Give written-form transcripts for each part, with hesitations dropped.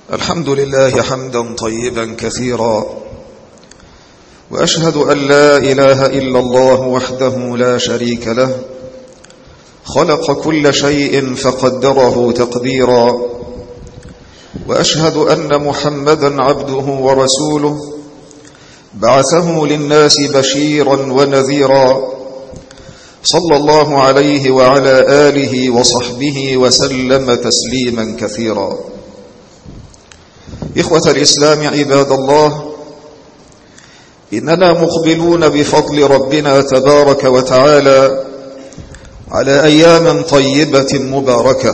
الحمد لله حمدا طيبا كثيرا، وأشهد أن لا إله إلا الله وحده لا شريك له، خلق كل شيء فقدره تقديرا، وأشهد أن محمدا عبده ورسوله بعثه للناس بشيرا ونذيرا، صلى الله عليه وعلى آله وصحبه وسلم تسليما كثيرا. إخوة الإسلام عباد الله، إننا مقبلون بفضل ربنا تبارك وتعالى على أيام طيبة مباركة،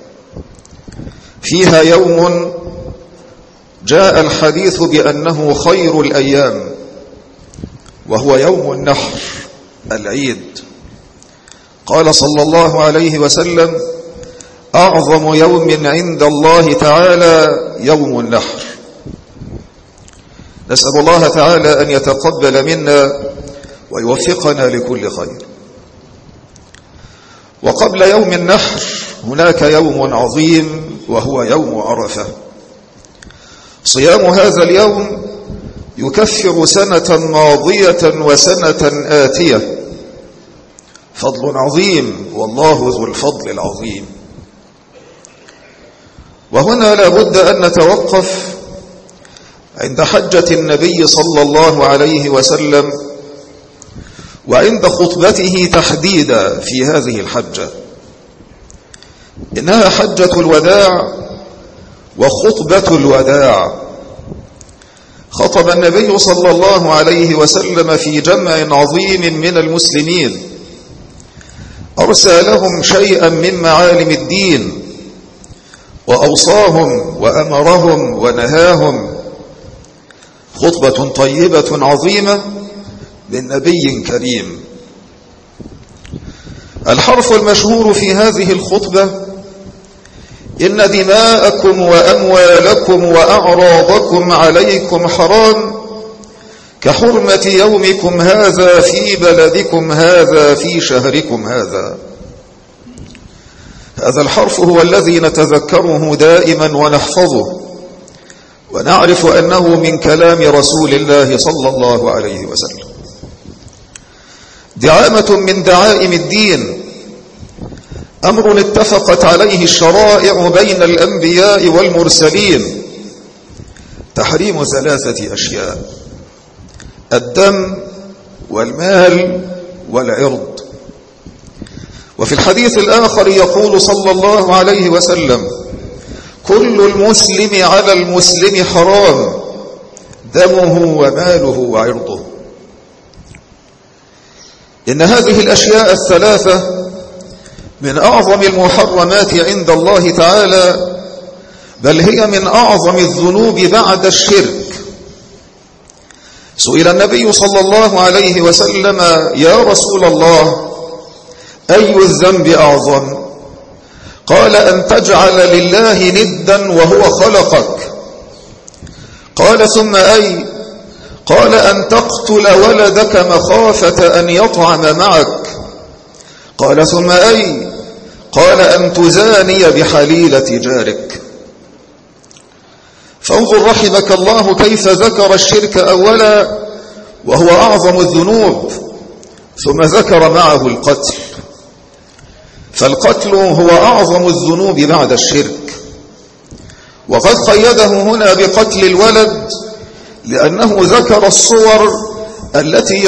فيها يوم جاء الحديث بأنه خير الأيام، وهو يوم النحر العيد. قال صلى الله عليه وسلم: أعظم يوم عند الله تعالى يوم النحر. نسأل الله تعالى أن يتقبل منا ويوفقنا لكل خير. وقبل يوم النحر هناك يوم عظيم، وهو يوم عرفة. صيام هذا اليوم يكفر سنة ماضية وسنة آتية، فضل عظيم، والله ذو الفضل العظيم. وهنا لا بد أن نتوقف عند حجة النبي صلى الله عليه وسلم، وعند خطبته تحديدا في هذه الحجة. إنها حجة الوداع وخطبة الوداع. خطب النبي صلى الله عليه وسلم في جمع عظيم من المسلمين، أرسى لهم شيئا من معالم الدين، وأوصاهم وأمرهم ونهاهم. خطبة طيبة عظيمة من نبي كريم. الحرف المشهور في هذه الخطبة: إن دماءكم وأموالكم وأعراضكم عليكم حرام كحرمة يومكم هذا في بلدكم هذا في شهركم هذا. هذا الحرف هو الذي نتذكره دائما ونحفظه، ونعرف أنه من كلام رسول الله صلى الله عليه وسلم. دعامة من دعائم الدين، أمر اتفقت عليه الشرائع بين الأنبياء والمرسلين: تحريم ثلاثة أشياء: الدم والمال والعرض. وفي الحديث الآخر يقول صلى الله عليه وسلم: كل المسلم على المسلم حرام، دمه وماله وعرضه. إن هذه الأشياء الثلاثة من أعظم المحرمات عند الله تعالى، بل هي من أعظم الذنوب بعد الشرك. سئل النبي صلى الله عليه وسلم: يا رسول الله، أي الذنب أعظم؟ قال: أن تجعل لله ندا وهو خلقك. قال: ثم أي؟ قال: أن تقتل ولدك مخافة أن يطعم معك. قال: ثم أي؟ قال: أن تزاني بحليلة جارك. فانظر رحمك الله كيف ذكر الشرك أولا وهو أعظم الذنوب، ثم ذكر معه القتل، فالقتل هو أعظم الذنوب بعد الشرك. وقد قيده هنا بقتل الولد لأنه ذكر الصور التي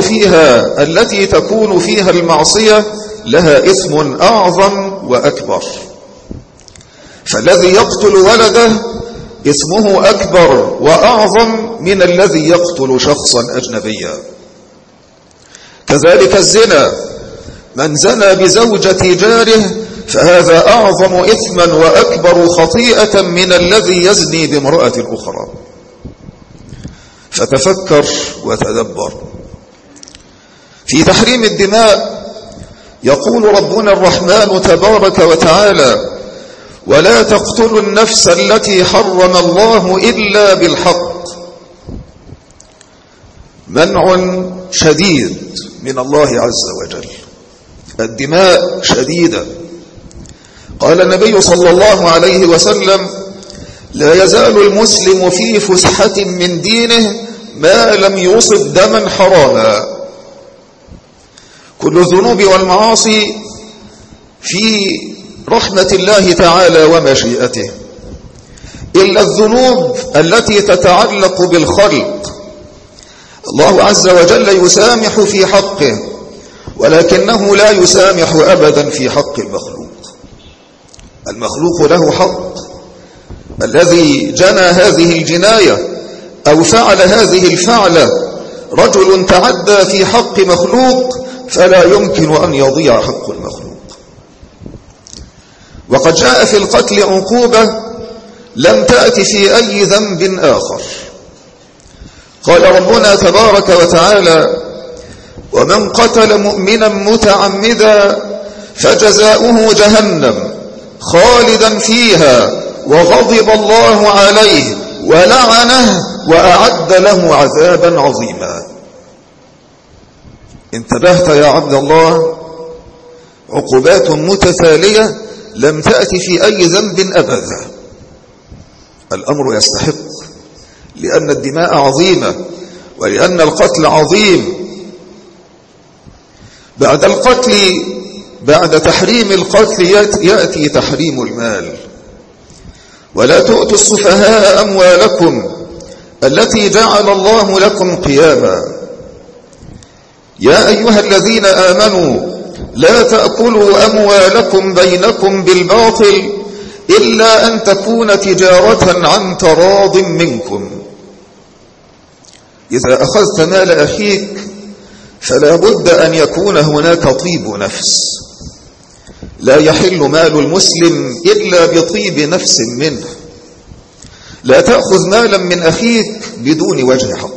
تكون فيها المعصية لها إثم أعظم وأكبر. فالذي يقتل ولده إثمه أكبر وأعظم من الذي يقتل شخصا أجنبيا. كذلك الزنا، من زنى بزوجة جاره فهذا أعظم إثما وأكبر خطيئة من الذي يزني بامرأة أخرى. فتفكر وتدبر. في تحريم الدماء يقول ربنا الرحمن تبارك وتعالى: ولا تقتلوا النفس التي حرم الله إلا بالحق. منع شديد من الله عز وجل، الدماء شديدة. قال النبي صلى الله عليه وسلم: لا يزال المسلم في فسحة من دينه ما لم يصب دما حراما. كل الذنوب والمعاصي في رحمة الله تعالى ومشيئته، إلا الذنوب التي تتعلق بالخلق. الله عز وجل يسامح في حقه، ولكنه لا يسامح أبدا في حق المخلوق. المخلوق له حق. الذي جنى هذه الجناية أو فعل هذه الفعلة رجل تعدى في حق مخلوق، فلا يمكن أن يضيع حق المخلوق. وقد جاء في القتل عقوبة لم تأتي في أي ذنب آخر. قال ربنا تبارك وتعالى: ومن قتل مؤمنا متعمدا فجزاؤه جهنم خالدا فيها وغضب الله عليه ولعنه وأعد له عذابا عظيما. انتبهت يا عبد الله؟ عقوبات متتالية لم تأتي في أي ذنب أبدا. الأمر يستحق، لأن الدماء عظيمة ولأن القتل عظيم. بعد القتل، بعد تحريم القتل يأتي تحريم المال. ولا تؤتوا السفهاء أموالكم التي جعل الله لكم قياما. يا أيها الذين آمنوا لا تأكلوا أموالكم بينكم بالباطل إلا أن تكون تجارة عن تراض منكم. إذا أخذت مال أخيك فلا بد أن يكون هناك طيب نفس. لا يحل مال المسلم إلا بطيب نفس منه. لا تأخذ مالا من أخيك بدون وجه حق.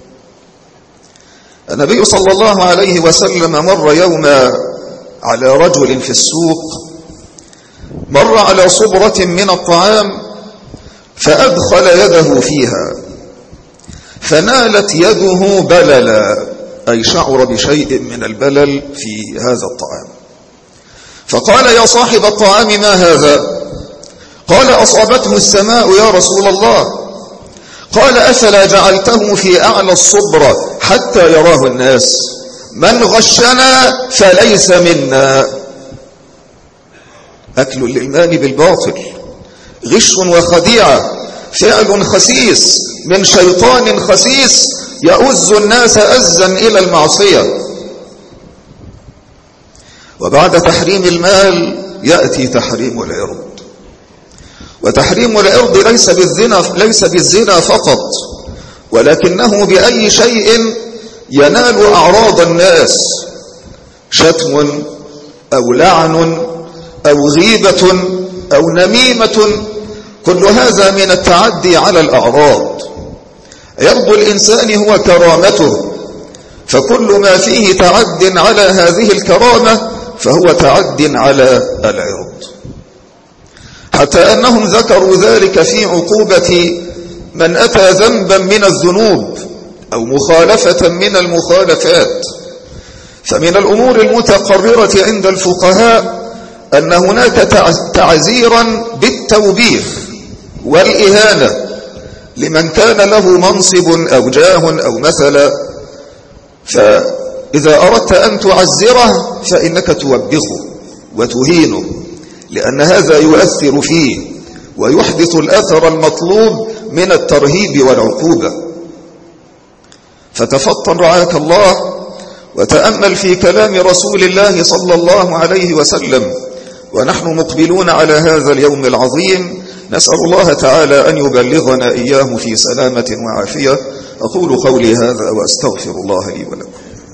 النبي صلى الله عليه وسلم مر يوما على رجل في السوق، مر على صبرة من الطعام فأدخل يده فيها فنالت يده بللا، أي شعر بشيء من البلل في هذا الطعام. فقال: يا صاحب الطعام ما هذا؟ قال: أصابته السماء يا رسول الله. قال: أفلا جعلته في أعلى الصبرة حتى يراه الناس؟ من غشنا فليس منا. أكل للمال بالباطل غش وخديعة، فعل خسيس من شيطان خسيس يؤز الناس أزا إلى المعصية. وبعد تحريم المال يأتي تحريم العرض. وتحريم العرض ليس بالزنا فقط، ولكنه بأي شيء ينال أعراض الناس، شتم أو لعن أو غيبة أو نميمة، كل هذا من التعدي على الأعراض. عرض الإنسان هو كرامته، فكل ما فيه تعد على هذه الكرامة فهو تعد على العرض. حتى أنهم ذكروا ذلك في عقوبة من أتى ذنبا من الذنوب أو مخالفة من المخالفات. فمن الأمور المتقررة عند الفقهاء أن هناك تعزيرا بالتوبيخ والإهانة لمن كان له منصب أو جاه أو مثلا. فإذا أردت أن تعزره فإنك توبخه وتهينه، لأن هذا يؤثر فيه ويحدث الأثر المطلوب من الترهيب والعقوبة. فتفطن رعاك الله وتأمل في كلام رسول الله صلى الله عليه وسلم ونحن مقبلون على هذا اليوم العظيم. نسأل الله تعالى أن يبلغنا إياه في سلامة وعافية. أقول قولي هذا وأستغفر الله لي ولكم.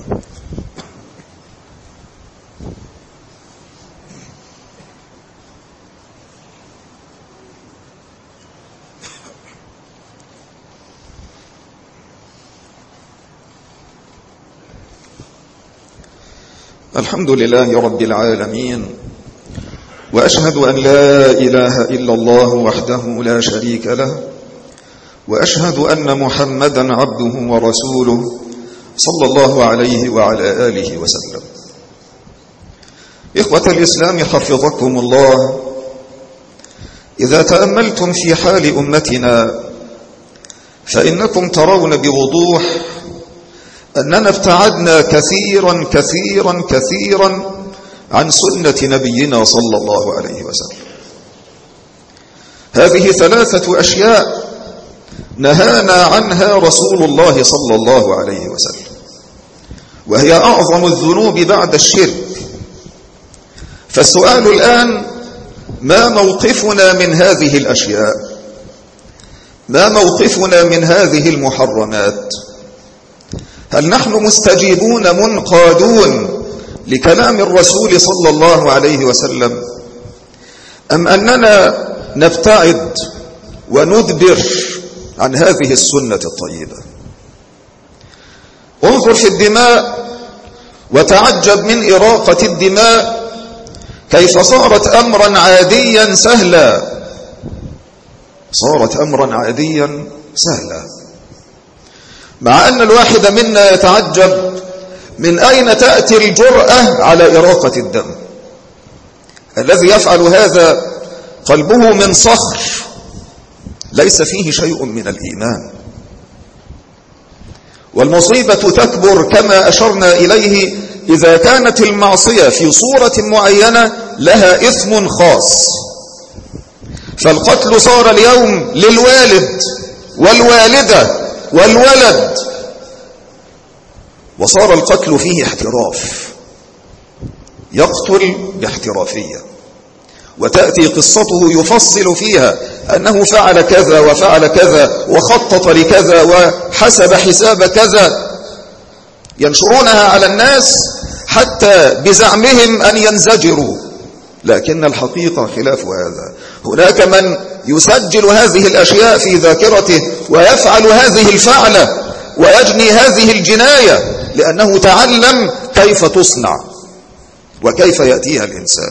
الحمد لله رب العالمين، وأشهد أن لا إله إلا الله وحده لا شريك له، وأشهد أن محمدا عبده ورسوله صلى الله عليه وعلى آله وسلم. إخوة الإسلام حفظكم الله، إذا تأملتم في حال أمتنا فإنكم ترون بوضوح أننا ابتعدنا كثيرا كثيرا كثيرا عن سنة نبينا صلى الله عليه وسلم. هذه 3 أشياء نهانا عنها رسول الله صلى الله عليه وسلم، وهي أعظم الذنوب بعد الشرك. فالسؤال الآن: ما موقفنا من هذه الأشياء؟ ما موقفنا من هذه المحرمات؟ هل نحن مستجيبون منقادون لكلام الرسول صلى الله عليه وسلم، أم أننا نبتعد وندبر عن هذه السنة الطيبة؟ انظر في الدماء وتعجب من إراقة الدماء، كيف صارت أمرا عاديا سهلا. صارت أمرا عاديا سهلا، مع أن الواحد منا يتعجب من أين تأتي الجرأة على إراقة الدم. الذي يفعل هذا قلبه من صخر، ليس فيه شيء من الإيمان. والمصيبة تكبر كما أشرنا إليه إذا كانت المعصية في صورة معينة لها إثم خاص. فالقتل صار اليوم للوالد والوالدة والولد، وصار القتل فيه احتراف، يقتل باحترافية، وتأتي قصته يفصل فيها أنه فعل كذا وفعل كذا وخطط لكذا وحسب حساب كذا، ينشرونها على الناس حتى بزعمهم أن ينزجروا، لكن الحقيقة خلاف هذا. هناك من يسجل هذه الأشياء في ذاكرته ويفعل هذه الفعلة ويجني هذه الجناية لأنه تعلم كيف تصنع وكيف يأتيها الإنسان.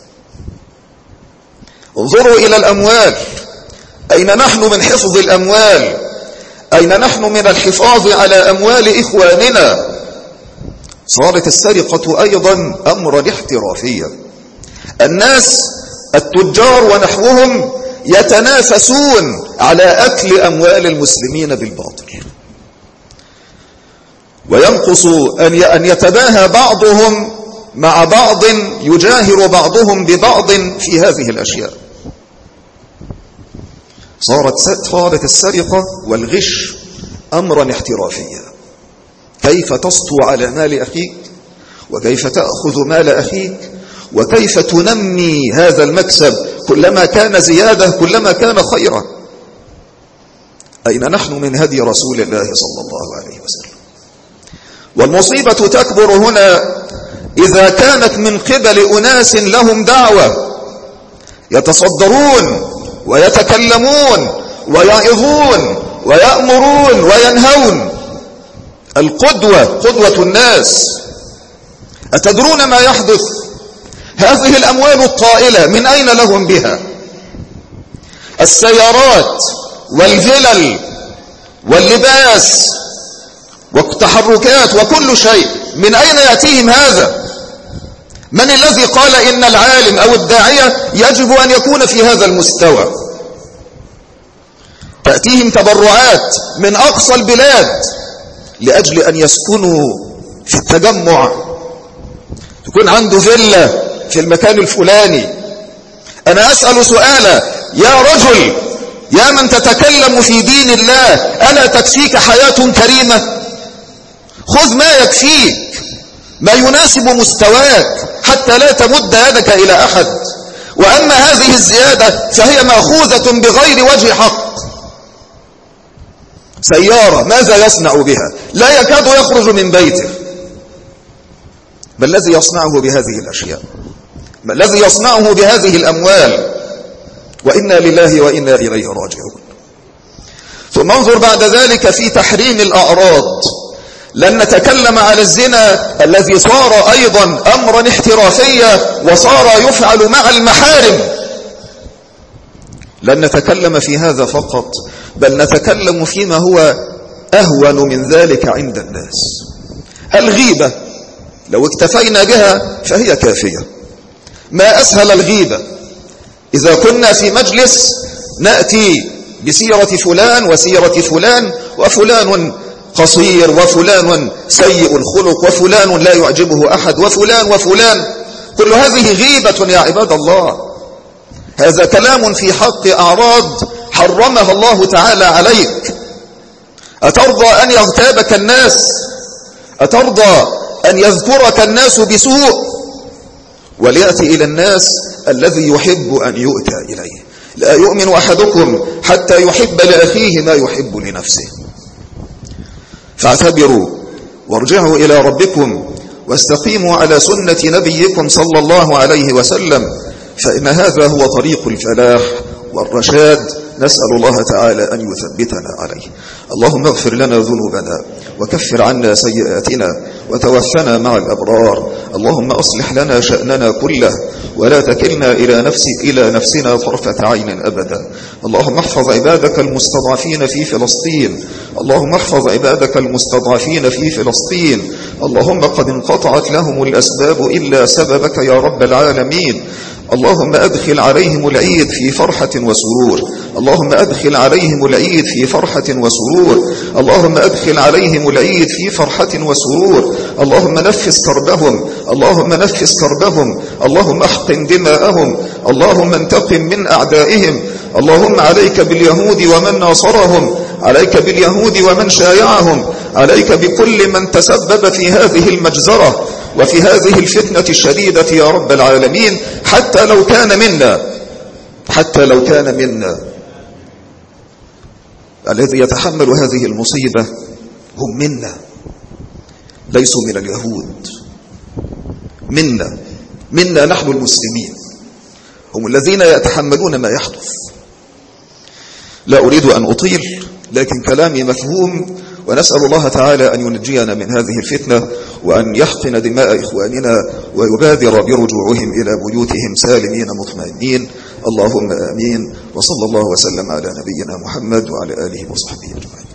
انظروا إلى الأموال، أين نحن من حفظ الأموال؟ أين نحن من الحفاظ على أموال إخواننا؟ صارت السرقة أيضا أمرا احترافيا. الناس التجار ونحوهم يتنافسون على أكل أموال المسلمين بالباطل، وينقص أن يتباهى بعضهم مع بعض، يجاهر بعضهم ببعض في هذه الأشياء. صارت السرقة والغش أمرا احترافيا. كيف تسطو على مال أخيك، وكيف تأخذ مال أخيك، وكيف تنمي هذا المكسب، كلما كان زيادة كلما كان خيرا. أين نحن من هدي رسول الله صلى الله عليه وسلم؟ والمصيبة تكبر هنا إذا كانت من قبل أناس لهم دعوة، يتصدرون ويتكلمون ويعظون ويأمرون وينهون. القدوة قدوة الناس. أتدرون ما يحدث؟ هذه الأموال الطائلة من أين لهم بها؟ السيارات والفلل واللباس والتحركات وكل شيء، من أين يأتيهم هذا؟ من الذي قال إن العالم أو الداعية يجب أن يكون في هذا المستوى؟ تأتيهم تبرعات من أقصى البلاد لأجل أن يسكنوا في التجمع، يكون عنده فيلا في المكان الفلاني. أنا أسأل سؤالا: يا رجل، يا من تتكلم في دين الله، ألا تكفيك حياة كريمة؟ خذ ما يكفيك، ما يناسب مستواك، حتى لا تمد يدك إلى أحد. وأما هذه الزيادة فهي مأخوذة بغير وجه حق. سيارة ماذا يصنع بها؟ لا يكاد يخرج من بيته. ما الذي يصنعه بهذه الأشياء؟ ما الذي يصنعه بهذه الأموال؟ وإنا لله وإنا إليه راجعون. ثم انظر بعد ذلك في تحريم الأعراض. لن نتكلم على الزنا الذي صار أيضا أمرا احترافيا وصار يفعل مع المحارم. لن نتكلم في هذا فقط، بل نتكلم فيما هو أهون من ذلك عند الناس. الغيبة لو اكتفينا بها فهي كافية. ما أسهل الغيبة. إذا كنا في مجلس نأتي بسيرة فلان وسيرة فلان، وفلان قصير وفلان سيء الخلق وفلان لا يعجبه أحد وفلان، كل هذه غيبة يا عباد الله. هذا كلام في حق أعراض حرمها الله تعالى عليك. أترضى أن يغتابك الناس؟ أترضى أن يذكرك الناس بسوء؟ وليأتي إلى الناس الذي يحب أن يؤتى إليه. لا يؤمن أحدكم حتى يحب لأخيه ما يحب لنفسه. فاعتبروا وارجعوا إلى ربكم واستقيموا على سنة نبيكم صلى الله عليه وسلم، فإن هذا هو طريق الفلاح والرشاد. نسأل الله تعالى أن يثبتنا عليه. اللهم اغفر لنا ذنوبنا وكفر عنا سيئاتنا وتوفنا مع الأبرار. اللهم أصلح لنا شأننا كله ولا تكلنا إلى نفسنا طرفة عين أبدا. اللهم احفظ عبادك المستضعفين في فلسطين. اللهم احفظ عبادك المستضعفين في فلسطين. اللهم قد انقطعت لهم الأسباب إلا سببك يا رب العالمين. اللهم أدخل عليهم العيد في فرحة وسرور. اللهم أدخل عليهم العيد في فرحة وسرور. اللهم أدخل عليهم العيد في فرحة وسرور. اللهم نفس كربهم. اللهم نفس كربهم. اللهم احقن دماءهم. اللهم انتقم من أعدائهم. اللهم عليك باليهود ومن ناصرهم، عليك باليهود ومن شايعهم، عليك بكل من تسبب في هذه المجزرة وفي هذه الفتنة الشديدة يا رب العالمين، حتى لو كان منا الذي يتحمل هذه المصيبة هم منا، ليسوا من اليهود. منا نحن المسلمين، هم الذين يتحملون ما يحدث. لا أريد أن أطيل، لكن كلامي مفهوم، ونسأل الله تعالى أن ينجينا من هذه الفتنة وأن يحقن دماء إخواننا ويبادر برجوعهم إلى بيوتهم سالمين مطمئنين. اللهم آمين. وصلى الله وسلم على نبينا محمد وعلى آله وصحبه أجمعين.